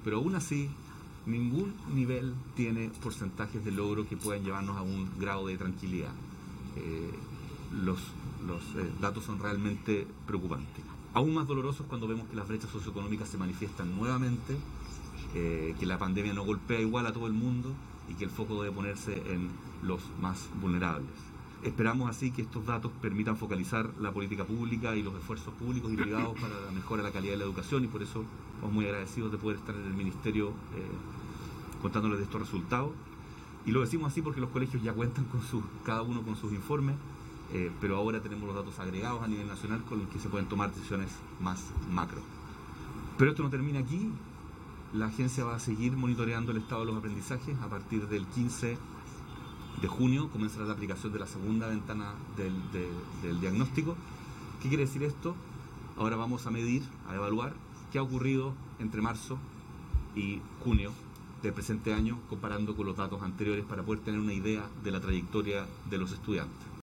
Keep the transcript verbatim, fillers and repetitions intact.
pero aún así ningún nivel tiene porcentajes de logro que puedan llevarnos a un grado de tranquilidad. Eh, los los eh, datos son realmente preocupantes. Aún más dolorosos cuando vemos que las brechas socioeconómicas se manifiestan nuevamente, eh, que la pandemia no golpea igual a todo el mundo y que el foco debe ponerse en los más vulnerables. Esperamos así que estos datos permitan focalizar la política pública y los esfuerzos públicos y privados para la mejora de la calidad de la educación, y por eso estamos muy agradecidos de poder estar en el Ministerio eh, contándoles de estos resultados. Y lo decimos así porque los colegios ya cuentan con sus, cada uno con sus informes, eh, pero ahora tenemos los datos agregados a nivel nacional con los que se pueden tomar decisiones más macro. Pero esto no termina aquí. La agencia va a seguir monitoreando el estado de los aprendizajes. A partir del quince de junio comenzará la aplicación de la segunda ventana del, de, del diagnóstico. ¿Qué quiere decir esto? Ahora vamos a medir, a evaluar qué ha ocurrido entre marzo y junio del presente año, comparando con los datos anteriores para poder tener una idea de la trayectoria de los estudiantes.